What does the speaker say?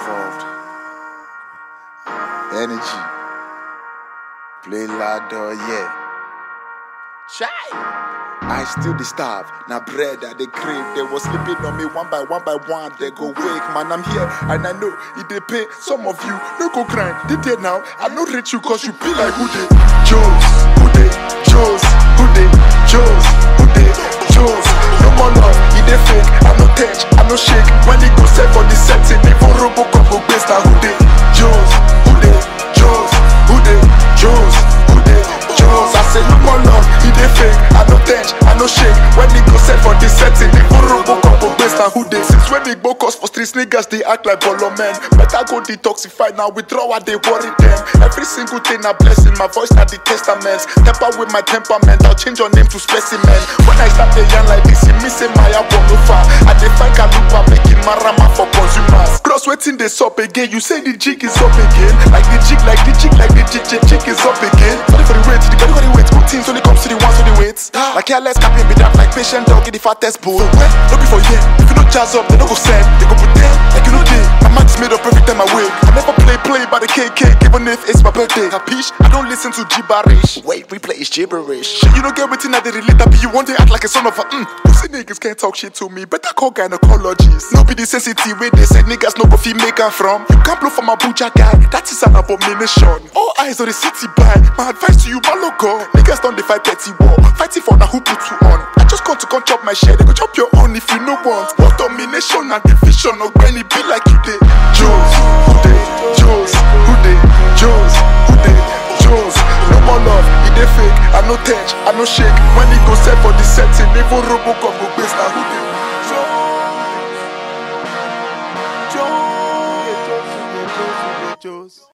involved. Energy. Play ladder, yeah. Chai. I still the starve, now bread at the crib. They was sleeping on me one by one. They go wake, man. I'm here and I know it they pay. Some of you no go grind. They there now. I not rate you cause you be like who they Jones, who they Jones, who they Jones, who they Jones. No more love, it they fake. I no touch, I no shake. When it go set for the setting, even Robocop go best. Now who they Jones, who they Jones, who they Jones, who they Jones. I say no more love, it they fake. I no touch, I no shake. When it go set for the setting, even Robocop go best. Now who they? Since when they go cause for streets, niggas they act like bolo men. Better go detoxify now, withdraw what they worry them. Every single thing a blessing, my voice not the testament. Temper with my temperament, I'll change your name to specimen. When I start the yarn like this, you miss my album no far. I define Kalupa, making marama for consumers. Cross waiting this up again, you say the jig is up again. Like the jig is up again. Sorry for the wait, the wait. Good things only comes to the ones who the wait. Like careless capping be that like patient dog in the fattest bull. So wait, no be for yeah. If you no jazz up, they no go send. They go pretend like you know they. My mind is made up every time I wake. I never play by the KK, even if it's my birthday. Capiche? I don't listen to gibberish. Wait, replay is gibberish. Shit, you don't get within that they relate that be you want to act like a son of a pussy niggas can't talk shit to me. Better call gynecologists. No be the sensitive way they say niggas no go fi make am from. You can't blow for my Abuja guy, that is an abomination. All eyes on the city by. My advice to you, my logo. Niggas don't fight petty war. Fighting for now who put you on. I just come to come chop my share. They go chop your own if you no want. What domination and division or when it be like you did. Jones, who they? Jones, who they? Jones, who they? Jones. No more love, it they fake. I no touch, I no shake. When it go set for the setting, even Robocop go base. Now who they? Jones, Jones, Jones.